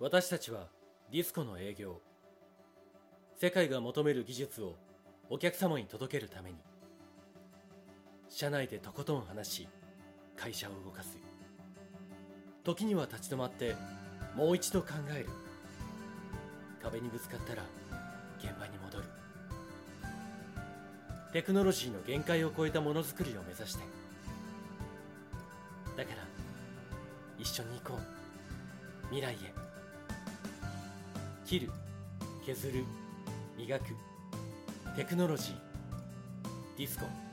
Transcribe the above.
私たちはディスコの営業、世界が求める技術をお客様に届けるために、社内でとことん話し、会社を動かす。時には立ち止まってもう一度考える。壁にぶつかったら現場に戻る。テクノロジーの限界を超えたものづくりを目指して。だから一緒に行こう、未来へ。切る、削る、磨く。テクノロジー、ディスコ。